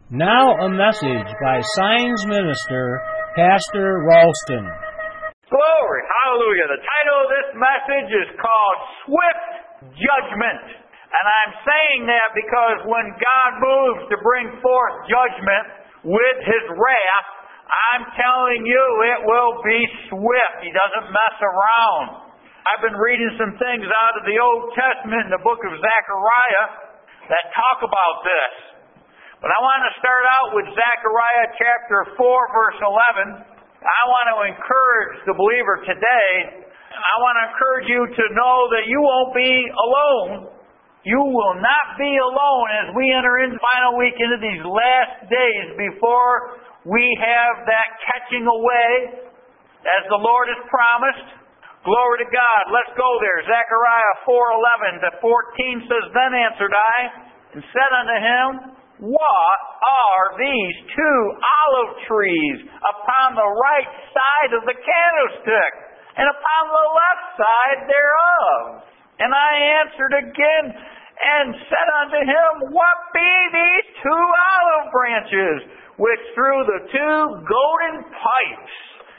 Now a message by Signs Minister, Pastor Ralston. Glory, hallelujah. The title of this message is called Swift Judgment. And I'm saying that because when God moves to bring forth judgment with His wrath, I'm telling you it will be swift. He doesn't mess around. I've been reading some things out of the Old Testament in the book of Zechariah that talk about this. But I want to start out with Zechariah chapter 4, verse 11. I want to encourage the believer today. I want to encourage you to know that you won't be alone. You will not be alone as we enter into the final week into these last days before we have that catching away as the Lord has promised. Glory to God. Let's go there. Zechariah 4:11 to 14 says, Then answered I and said unto him, What are these two olive trees upon the right side of the candlestick, and upon the left side thereof? And I answered again, and said unto him, What be these two olive branches, which through the two golden pipes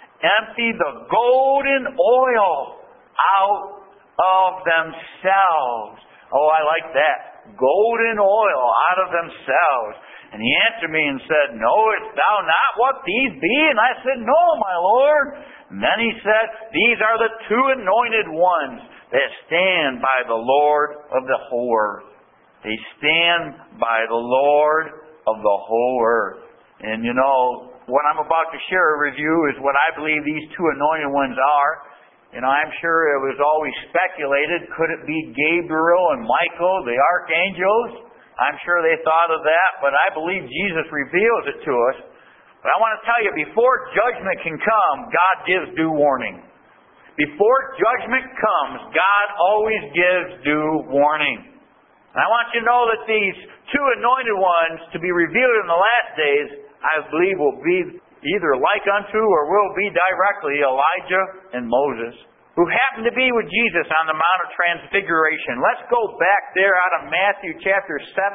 empty the golden oil out of themselves? Oh, I like that. Golden oil out of themselves. And he answered me and said, Knowest thou not what these be? And I said, No, my Lord. And then he said, These are the two anointed ones that stand by the Lord of the whole earth. They stand by the Lord of the whole earth. And you know, what I'm about to share with you is what I believe these two anointed ones are. You know, I'm sure it was always speculated, could it be Gabriel and Michael, the archangels? I'm sure they thought of that, but I believe Jesus reveals it to us. But I want to tell you, before judgment can come, God gives due warning. Before judgment comes, God always gives due warning. And I want you to know that these two anointed ones to be revealed in the last days, I believe will be either like unto or will be directly Elijah and Moses, who happened to be with Jesus on the Mount of Transfiguration. Let's go back there out of Matthew chapter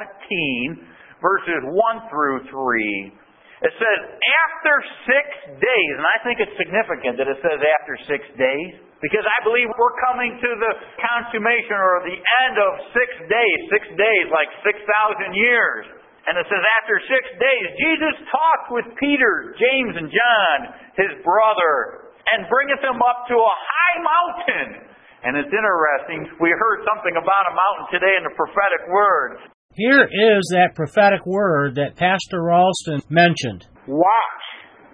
17, verses 1 through 3. It says, after 6 days, and I think it's significant that it says after 6 days, because I believe we're coming to the consummation or the end of 6 days. 6 days, like 6,000 years. And it says, after 6 days, Jesus talked with Peter, James, and John, his brother, and bringeth him up to a high mountain. And it's interesting, we heard something about a mountain today in the prophetic word. Here is that prophetic word that Pastor Ralston mentioned. Watch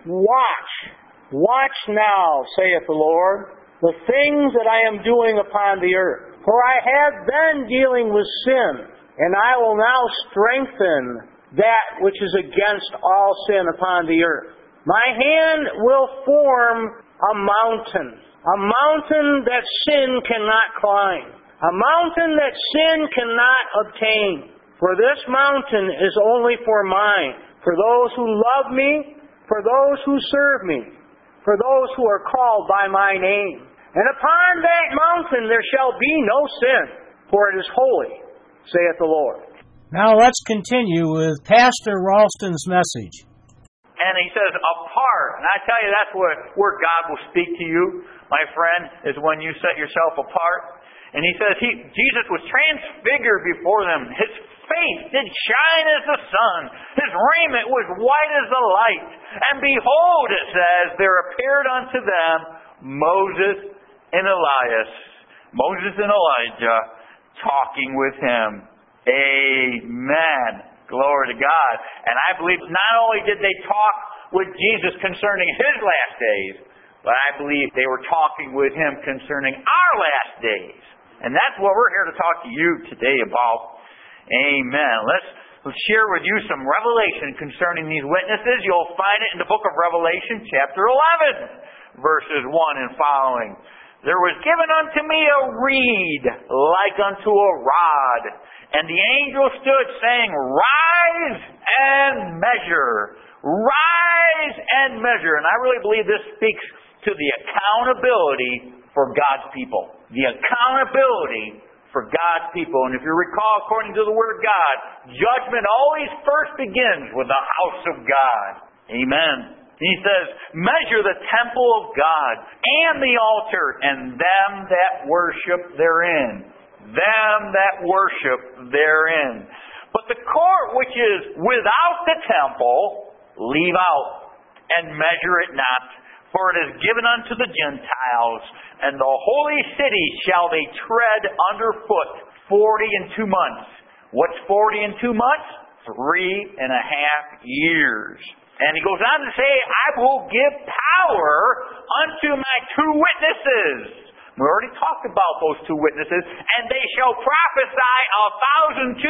now, saith the Lord, the things that I am doing upon the earth. For I have been dealing with sin, and I will now strengthen that which is against all sin upon the earth. My hand will form a mountain that sin cannot climb, a mountain that sin cannot obtain. For this mountain is only for mine, for those who love me, for those who serve me, for those who are called by my name. And upon that mountain there shall be no sin, for it is holy, saith the Lord. Now let's continue with Pastor Ralston's message. And he says, apart. And I tell you, that's where God will speak to you, my friend, is when you set yourself apart. And he says, Jesus was transfigured before them. His face did shine as the sun. His raiment was white as the light. And behold, it says, there appeared unto them Moses and Elias. Moses and Elijah talking with him. Amen. Glory to God. And I believe not only did they talk with Jesus concerning His last days, but I believe they were talking with Him concerning our last days. And that's what we're here to talk to you today about. Amen. Let's share with you some revelation concerning these witnesses. You'll find it in the book of Revelation, chapter 11, verses 1 and following. There was given unto me a reed like unto a rod, and the angel stood saying, Rise and measure. Rise and measure. And I really believe this speaks to the accountability for God's people. The accountability for God's people. And if you recall, according to the Word of God, judgment always first begins with the house of God. Amen. He says, measure the temple of God and the altar and them that worship therein. Them that worship therein. But the court which is without the temple, leave out, and measure it not. For it is given unto the Gentiles, and the holy city shall they tread underfoot 40 months. What's 40 months? 3.5 years. And he goes on to say, I will give power unto my 2 witnesses. We already talked about those 2 witnesses. And they shall prophesy 1,260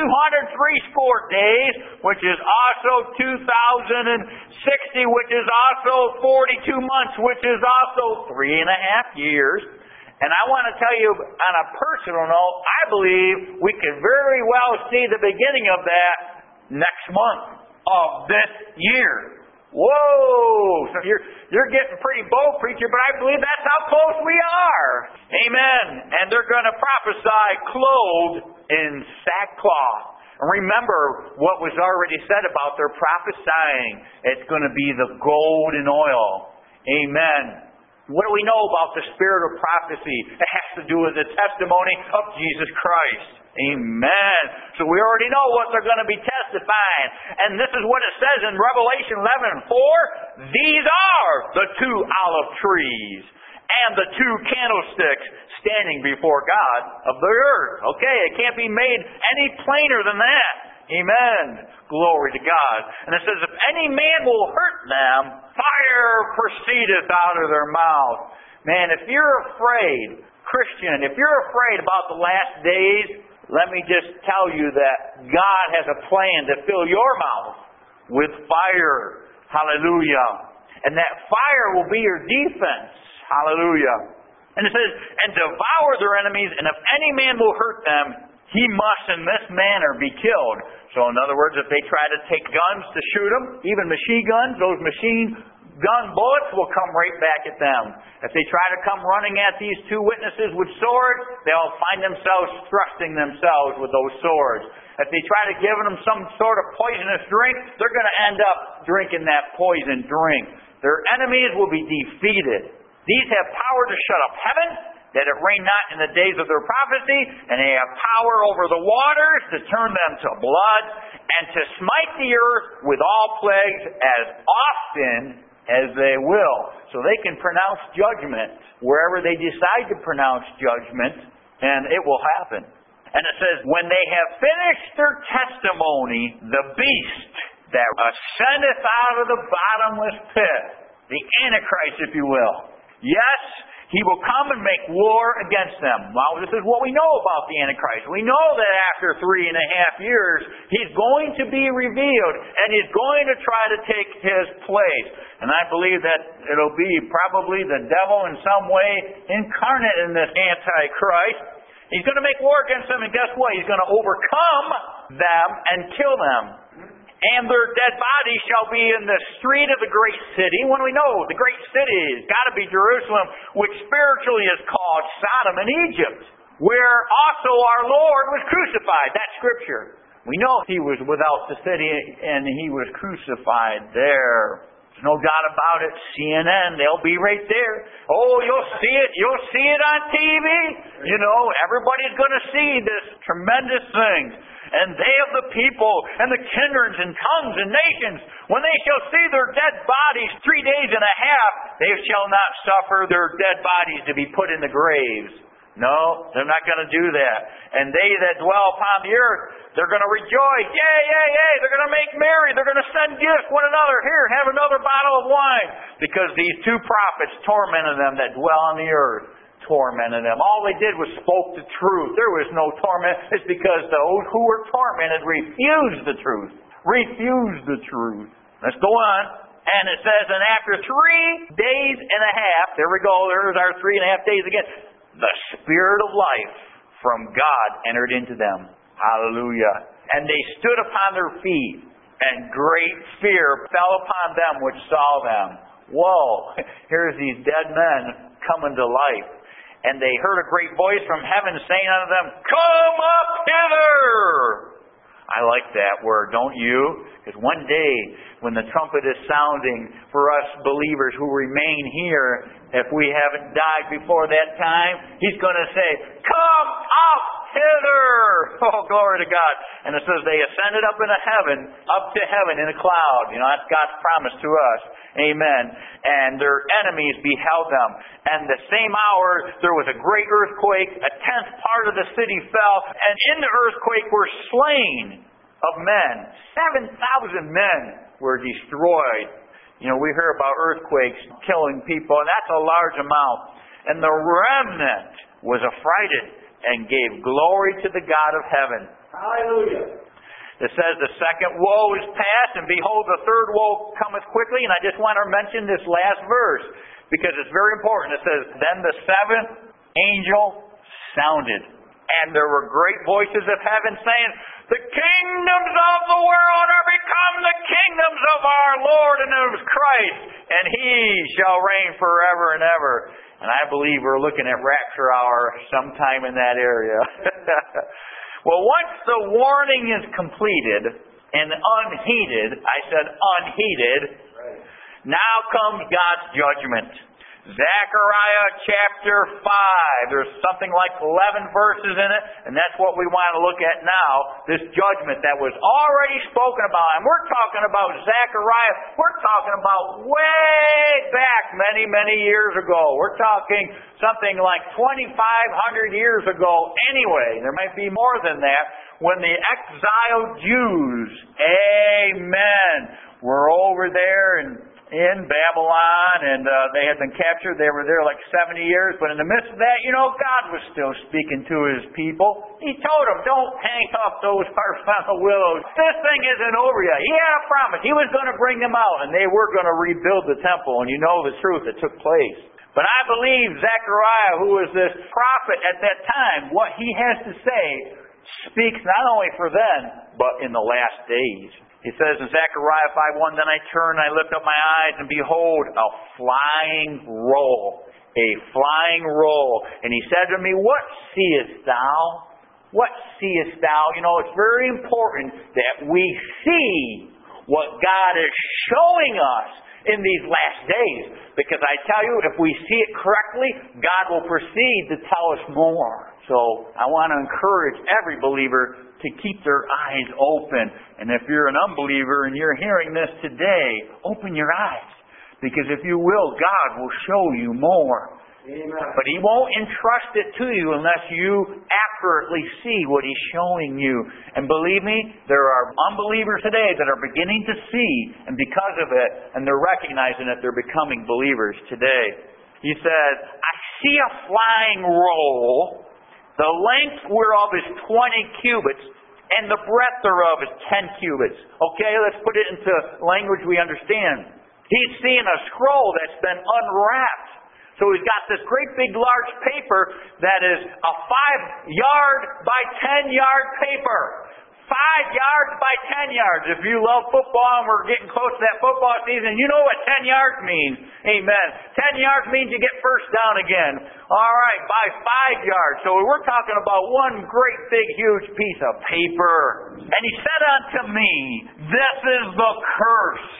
days, which is also 2,060, which is also 42 months, which is also 3.5 years. And I want to tell you, on a personal note, I believe we could very well see the beginning of that next month of this year. Whoa! So you're getting pretty bold, preacher, but I believe that's how close we are. Amen. And they're going to prophesy clothed in sackcloth. And remember what was already said about their prophesying. It's going to be the gold and oil. Amen. What do we know about the spirit of prophecy? It has to do with the testimony of Jesus Christ. Amen. So we already know what they're going to be testifying. And this is what it says in Revelation 11:4. These are the 2 olive trees and the 2 candlesticks standing before God of the earth. Okay, it can't be made any plainer than that. Amen. Glory to God. And it says, if any man will hurt them, fire proceedeth out of their mouth. Man, if you're afraid, Christian, if you're afraid about the last days, let me just tell you that God has a plan to fill your mouth with fire. Hallelujah. And that fire will be your defense. Hallelujah. And it says, and devour their enemies, and if any man will hurt them, he must in this manner be killed. So in other words, if they try to take guns to shoot them, even machine guns, those machine gun bullets will come right back at them. If they try to come running at these 2 witnesses with swords, they'll find themselves thrusting themselves with those swords. If they try to give them some sort of poisonous drink, they're going to end up drinking that poison drink. Their enemies will be defeated. These have power to shut up heaven, that it rain not in the days of their prophecy, and they have power over the waters to turn them to blood, and to smite the earth with all plagues as often as they will. So they can pronounce judgment wherever they decide to pronounce judgment, and it will happen. And it says, when they have finished their testimony, the beast that ascendeth out of the bottomless pit, the Antichrist, if you will, yes, he will come and make war against them. Well, this is what we know about the Antichrist. We know that after 3.5 years, he's going to be revealed, and he's going to try to take his place. And I believe that it'll be probably the devil in some way incarnate in this Antichrist. He's going to make war against them, and guess what? He's going to overcome them and kill them. And their dead bodies shall be in the street of the great city. When we know the great city has got to be Jerusalem, which spiritually is called Sodom and Egypt, where also our Lord was crucified. That's Scripture. We know he was without the city and he was crucified there. There's no doubt about it. CNN, they'll be right there. Oh, you'll see it. You'll see it on TV. You know, everybody's going to see this tremendous thing. And they of the people and the kindreds and tongues and nations, when they shall see their dead bodies 3 days and a half, they shall not suffer their dead bodies to be put in the graves. No, they're not going to do that. And they that dwell upon the earth, they're going to rejoice. Yay, yay, yay. They're going to make merry. They're going to send gifts one another. Here, have another bottle of wine. Because these 2 prophets tormented them that dwell on the earth. Tormented them. All they did was spoke the truth. There was no torment. It's because those who were tormented refused the truth. Refused the truth. Let's go on. And it says, and after 3 days and a half, there we go, there's our 3.5 days again, the Spirit of life from God entered into them. Hallelujah. And they stood upon their feet, and great fear fell upon them which saw them. Whoa, here's these dead men coming to life. And they heard a great voice from heaven saying unto them, Come up hither! I like that word, don't you? Because one day, when the trumpet is sounding for us believers who remain here, if we haven't died before that time, He's going to say, Come up hither! Oh, glory to God. And it says they ascended up into heaven, up to heaven in a cloud. You know, that's God's promise to us. Amen. And their enemies beheld them. And the same hour, there was a great earthquake. A tenth part of the city fell. And in the earthquake were slain of men. 7,000 men were destroyed. You know, we hear about earthquakes killing people, and that's a large amount. And the remnant was affrighted and gave glory to the God of heaven. Hallelujah. It says the second woe is past, and behold, the third woe cometh quickly. And I just want to mention this last verse, because it's very important. It says, Then the seventh angel sounded, and there were great voices of heaven saying, The kingdoms of the world are become the kingdoms of our Lord and of Christ, and He shall reign forever and ever. And I believe we're looking at rapture hour sometime in that area. Well, once the warning is completed and unheeded, I said unheeded, now comes God's judgment. Zechariah chapter 5. There's something like 11 verses in it, and that's what we want to look at now, this judgment that was already spoken about. And we're talking about Zechariah, we're talking about way back many, many years ago. We're talking something like 2,500 years ago anyway. There might be more than that. When the exiled Jews, amen, were over there in Babylon, and they had been captured. They were there like 70 years, but in the midst of that, you know, God was still speaking to His people. He told them, don't hang up those horizontal willows. This thing isn't over yet. He had a promise. He was going to bring them out, and they were going to rebuild the temple, and you know the truth that took place. But I believe Zechariah, who was this prophet at that time, what he has to say speaks not only for then, but in the last days. He says in Zechariah 5:1, Then I turned, I lift up my eyes, and behold, a flying roll. A flying roll. And he said to me, What seest thou? What seest thou? You know, it's very important that we see what God is showing us in these last days. Because I tell you, if we see it correctly, God will proceed to tell us more. So I want to encourage every believer to keep their eyes open. And if you're an unbeliever and you're hearing this today, open your eyes. Because if you will, God will show you more. Amen. But He won't entrust it to you unless you accurately see what He's showing you. And believe me, there are unbelievers today that are beginning to see, and because of it, and they're recognizing that they're becoming believers today. He says, I see a flying roll. The length whereof is 20 cubits, and the breadth thereof is 10 cubits. Okay, let's put it into language we understand. He's seeing a scroll that's been unwrapped. So he's got this great big large paper that is a 5-yard by 10-yard paper. 5 yards by 10 yards. If you love football and we're getting close to that football season, you know what 10 yards means. Amen. 10 yards means you get first down again. All right, by 5 yards. So we're talking about one great big huge piece of paper. And he said unto me, This is the curse.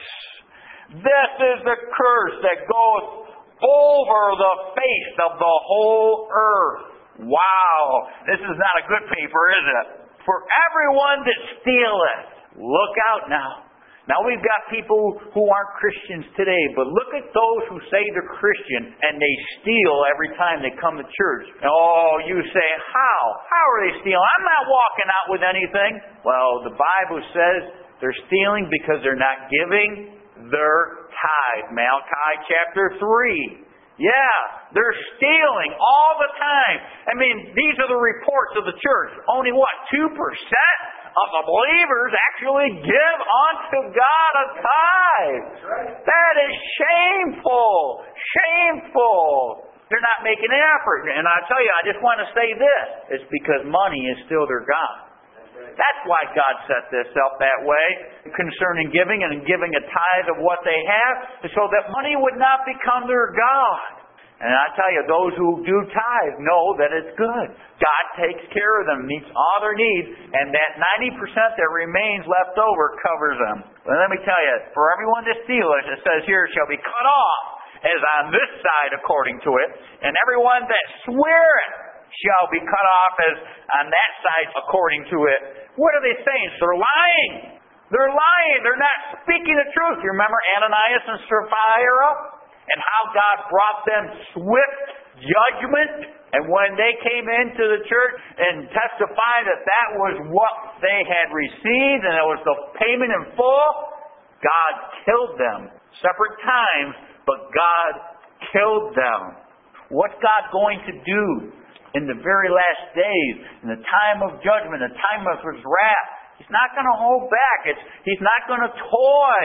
This is the curse that goeth over the face of the whole earth. Wow. This is not a good paper, is it? For everyone that stealeth. Look out now. Now we've got people who aren't Christians today, but look at those who say they're Christian and they steal every time they come to church. Oh, you say, how? How are they stealing? I'm not walking out with anything. Well, the Bible says they're stealing because they're not giving their tithe. Malachi chapter 3. Yeah, they're stealing all the time. I mean, these are the reports of the church. Only what, 2% of the believers actually give unto God a tithe. That is shameful. Shameful. They're not making an effort. And I tell you, I just want to say this. It's because money is still their God. That's why God set this up that way concerning giving and giving a tithe of what they have, so that money would not become their God. And I tell you, those who do tithe know that it's good. God takes care of them, meets all their needs, and that 90% that remains left over covers them. But let me tell you, for everyone that stealeth, it says here, shall be cut off, as on this side according to it, and everyone that sweareth shall be cut off as on that side according to it. What are they saying? They're lying. They're lying. They're not speaking the truth. You remember Ananias and Sapphira? And how God brought them swift judgment. And when they came into the church and testified that that was what they had received and it was the payment in full, God killed them. Separate times, but God killed them. What's God going to do in the very last days, in the time of judgment, the time of His wrath? He's not going to hold back. He's not going to toy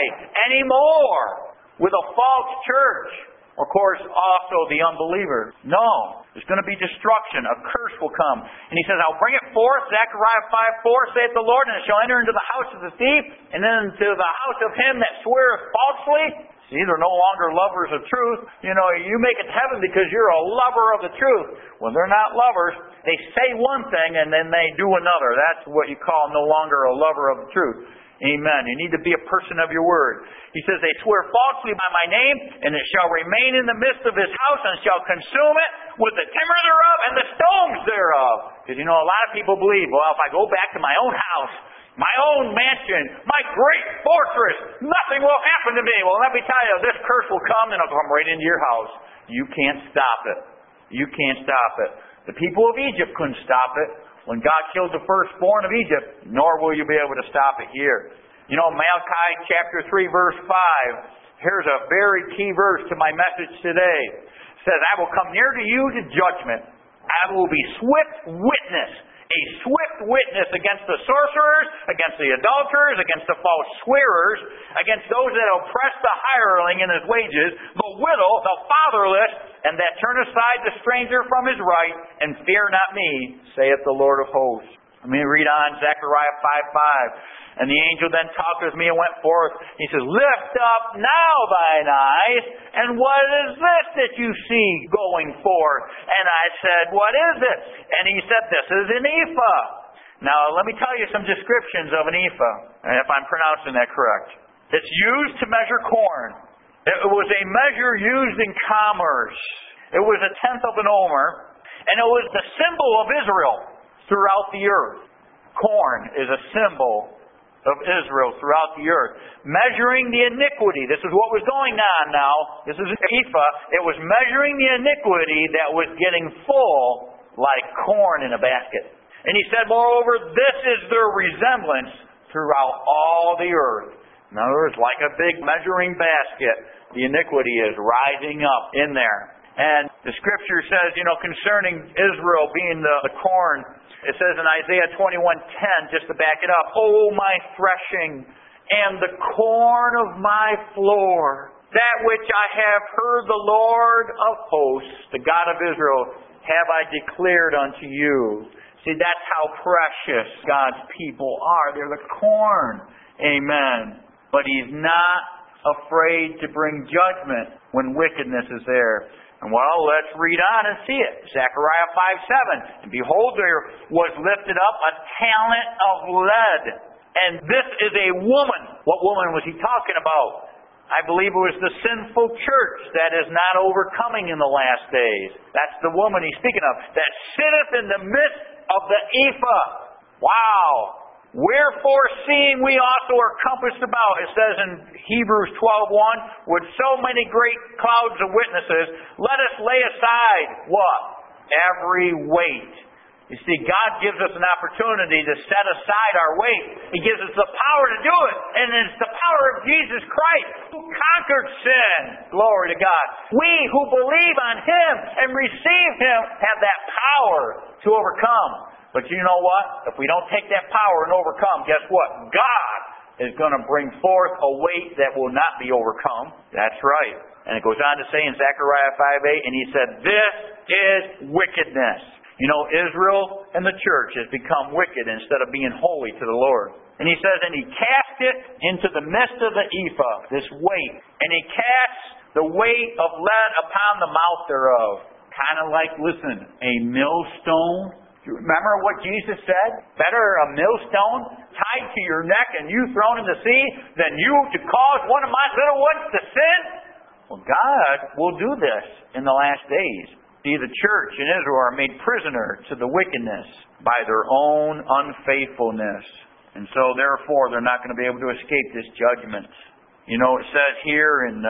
anymore with a false church. Of course, also the unbeliever. No. There's going to be destruction. A curse will come. And He says, I'll bring it forth, Zechariah 5:4, saith the Lord, and it shall enter into the house of the thief, and then into the house of him that sweareth falsely. See, they're no longer lovers of truth. You know, you make it to heaven because you're a lover of the truth. Well, they're not lovers. They say one thing and then they do another. That's what you call no longer a lover of the truth. Amen. You need to be a person of your word. He says, they swear falsely by my name, and it shall remain in the midst of his house, and shall consume it with the timber thereof and the stones thereof. Because, you know, a lot of people believe, well, if I go back to my own house, my own mansion, my great fortress, nothing will happen to me. Well, let me tell you, this curse will come, and it'll come right into your house. You can't stop it. You can't stop it. The people of Egypt couldn't stop it when God killed the firstborn of Egypt, nor will you be able to stop it here. You know, Malachi chapter 3, verse 5, here's a very key verse to my message today. It says, I will come near to you to judgment. I will be swift witness. A swift witness against the sorcerers, against the adulterers, against the false swearers, against those that oppress the hireling in his wages, the widow, the fatherless, and that turn aside the stranger from his right, and fear not me, saith the Lord of hosts. Let me read on Zechariah 5:5. And the angel then talked with me and went forth. He says, lift up now thine eyes, and what is this that you see going forth? And I said, what is it? And he said, this is an ephah. Now, let me tell you some descriptions of an ephah, if I'm pronouncing that correct. It's used to measure corn. It was a measure used in commerce. It was a tenth of an omer, and it was the symbol of Israel throughout the earth. Corn is a symbol of Israel throughout the earth. Measuring the iniquity. This is what was going on now. This is an ephah. It was measuring the iniquity that was getting full like corn in a basket. And he said, moreover, this is their resemblance throughout all the earth. In other words, like a big measuring basket, the iniquity is rising up in there. And the scripture says, you know, concerning Israel being the corn, it says in Isaiah 21:10, just to back it up, O my threshing and the corn of my floor, that which I have heard the Lord of hosts, the God of Israel, have I declared unto you. See, that's how precious God's people are. They're the corn. Amen. But He's not afraid to bring judgment when wickedness is there. And well, let's read on and see it. Zechariah 5:7. And behold, there was lifted up a talent of lead. And this is a woman. What woman was he talking about? I believe it was the sinful church that is not overcoming in the last days. That's the woman he's speaking of. That sitteth in the midst of the ephah. Wow. Wherefore, seeing we also are compassed about, it says in Hebrews 12:1, with so many great clouds of witnesses, let us lay aside, what? Every weight. You see, God gives us an opportunity to set aside our weight. He gives us the power to do it. And it's the power of Jesus Christ who conquered sin. Glory to God. We who believe on Him and receive Him have that power to overcome. But you know what? If we don't take that power and overcome, guess what? God is going to bring forth a weight that will not be overcome. That's right. And it goes on to say in Zechariah 5:8, and he said, this is wickedness. You know, Israel and the church has become wicked instead of being holy to the Lord. And he says, and he cast it into the midst of the ephah, this weight. And he casts the weight of lead upon the mouth thereof. Kind of like, listen, a millstone. Do you remember what Jesus said? Better a millstone tied to your neck and you thrown in the sea than you to cause one of my little ones to sin? Well, God will do this in the last days. See, the church in Israel are made prisoner to the wickedness by their own unfaithfulness. And so, therefore, they're not going to be able to escape this judgment. You know, it says here in 1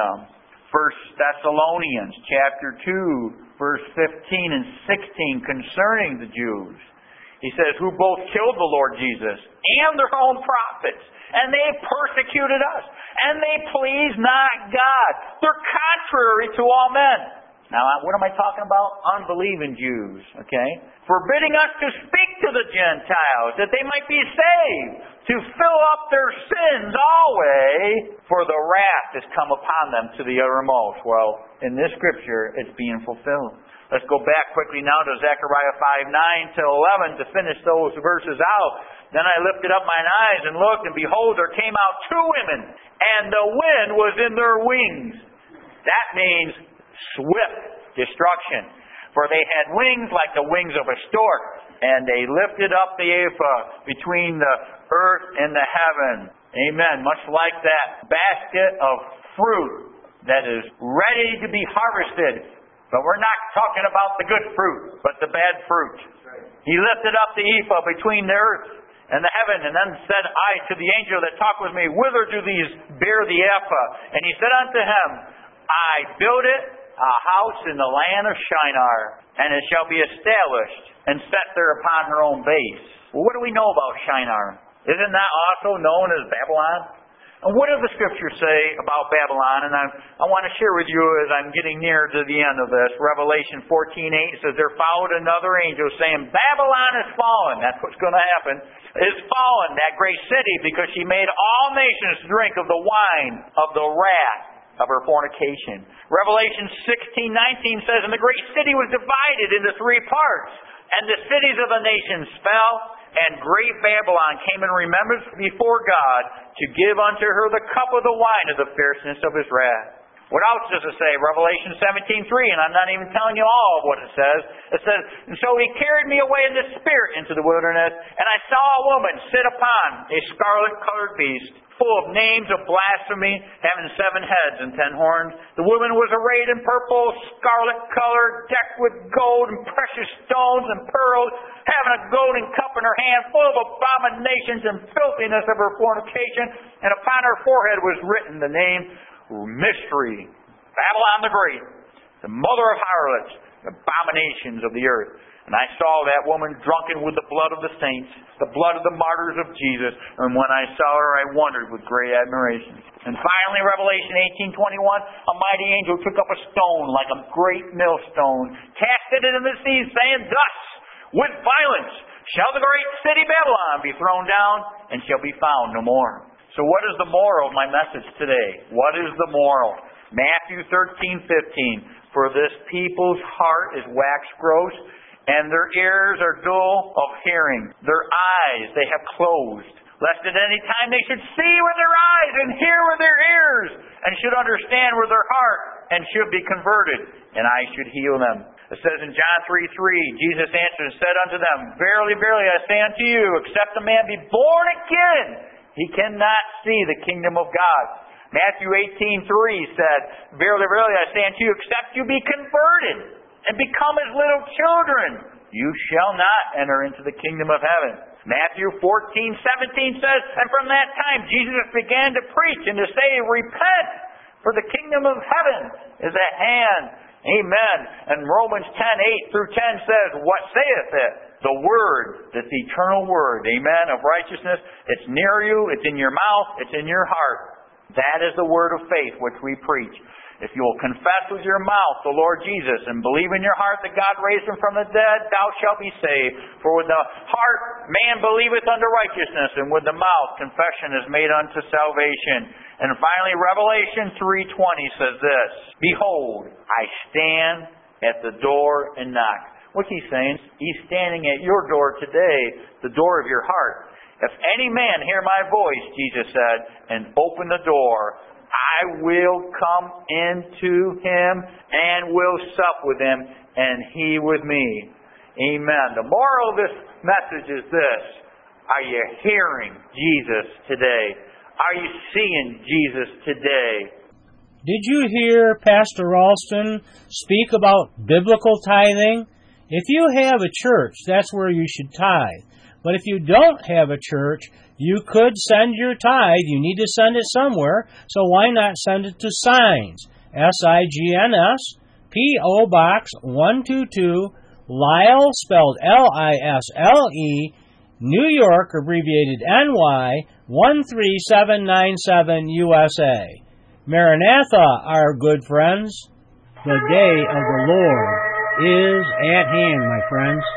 Thessalonians chapter 2, verse 15 and 16 concerning the Jews. He says, who both killed the Lord Jesus and their own prophets, and they persecuted us, and they pleased not God. They're contrary to all men. Now, what am I talking about? Unbelieving Jews, okay? Forbidding us to speak to the Gentiles, that they might be saved, to fill up their sins always, for the wrath has come upon them to the uttermost. Well, in this scripture, it's being fulfilled. Let's go back quickly now to Zechariah 5:9-11 to finish those verses out. Then I lifted up mine eyes and looked, and behold, there came out two women, and the wind was in their wings. That means swift destruction. For they had wings like the wings of a stork, and they lifted up the ephah between the earth and the heaven. Amen. Much like that basket of fruit that is ready to be harvested. But we're not talking about the good fruit, but the bad fruit. He lifted up the ephah between the earth and the heaven, and then said I to the angel that talked with me, whither do these bear the ephah? And he said unto him, I build it a house in the land of Shinar, and it shall be established and set there upon her own base. Well, what do we know about Shinar? Isn't that also known as Babylon? And what does the Scripture say about Babylon? And I want to share with you as I'm getting near to the end of this. Revelation 14:8 says, there followed another angel saying, Babylon is fallen. That's what's going to happen. Is fallen, that great city, because she made all nations drink of the wine of the wrath of her fornication. Revelation 16:19 says, and the great city was divided into three parts, and the cities of the nations fell, and great Babylon came in remembrance before God to give unto her the cup of the wine of the fierceness of his wrath. What else does it say? Revelation 17:3, and I'm not even telling you all of what it says. It says, and so he carried me away in the spirit into the wilderness, and I saw a woman sit upon a scarlet-colored beast, full of names of blasphemy, having 7 heads and 10 horns. The woman was arrayed in purple, scarlet color, decked with gold and precious stones and pearls, having a golden cup in her hand, full of abominations and filthiness of her fornication. And upon her forehead was written the name Mystery, Babylon the Great, the mother of harlots, the abominations of the earth. And I saw that woman drunken with the blood of the saints, the blood of the martyrs of Jesus. And when I saw her, I wondered with great admiration. And finally, Revelation 18:21, a mighty angel took up a stone like a great millstone, cast it into the sea, saying, thus, with violence shall the great city Babylon be thrown down, and shall be found no more. So what is the moral of my message today? What is the moral? Matthew 13:15, for this people's heart is waxed gross, and their ears are dull of hearing. Their eyes they have closed, lest at any time they should see with their eyes and hear with their ears, and should understand with their heart, and should be converted, and I should heal them. It says in John 3:3, Jesus answered and said unto them, verily, verily, I say unto you, except a man be born again, he cannot see the kingdom of God. Matthew 18:3 said, verily, verily, I say unto you, except you be converted and become as little children, you shall not enter into the kingdom of heaven. Matthew 14:17 says, and from that time Jesus began to preach and to say, repent, for the kingdom of heaven is at hand. Amen. And Romans 10:8-10 says, what saith it? The Word, this eternal Word, amen, of righteousness. It's near you, it's in your mouth, it's in your heart. That is the word of faith which we preach. If you will confess with your mouth the Lord Jesus and believe in your heart that God raised him from the dead, thou shalt be saved. For with the heart man believeth unto righteousness, and with the mouth confession is made unto salvation. And finally, Revelation 3:20 says this, behold, I stand at the door and knock. What's he saying? He's standing at your door today, the door of your heart. If any man hear my voice, Jesus said, and open the door, I will come into him and will sup with him, and he with me. Amen. The moral of this message is this. Are you hearing Jesus today? Are you seeing Jesus today? Did you hear Pastor Ralston speak about biblical tithing? If you have a church, that's where you should tithe. But if you don't have a church, you could send your tithe. You need to send it somewhere, so why not send it to Signs, S-I-G-N-S, P.O. Box 122, Lisle, spelled L-I-S-L-E, New York, abbreviated N-Y, 13797 USA. Maranatha, our good friends. The day of the Lord is at hand, my friends.